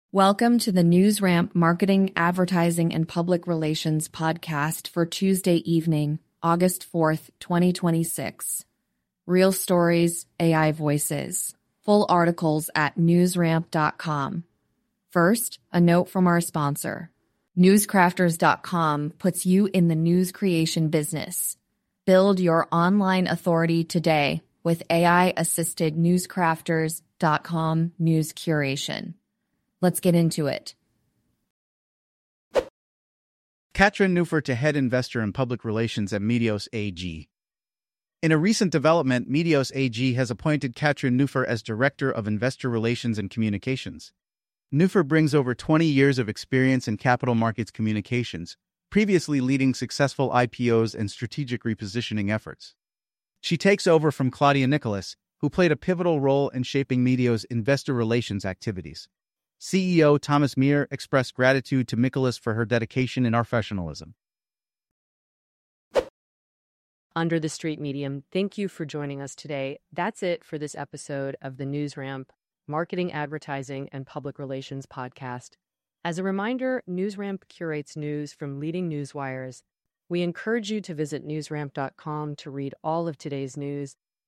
Welcome to the NewsRamp Marketing, Advertising, and Public Relations podcast for Tuesday evening, August 4th, 2026. Real stories, AI voices. Full articles at newsramp.com. First, a note from our sponsor. Newscrafters.com puts you in the news creation business. Build your online authority today with AI-assisted newscrafters.com news curation. Let's get into it. Katrin Neuffer to head investor in public relations at Medios AG. In a recent development, Medios AG has appointed Katrin Neuffer as Director of Investor Relations and Communications. Neuffer brings over 20 years of experience in capital markets communications, previously leading successful IPOs and strategic repositioning efforts. She takes over from Claudia Nicholas, who played a pivotal role in shaping Medios' investor relations activities. CEO Thomas Meyer expressed gratitude to Nicholas for her dedication and professionalism. Under the Street Medium, thank you for joining us today. That's it for this episode of the NewsRamp Marketing, Advertising, and Public Relations podcast. As a reminder, NewsRamp curates news from leading news wires. We encourage you to visit newsramp.com to read all of today's news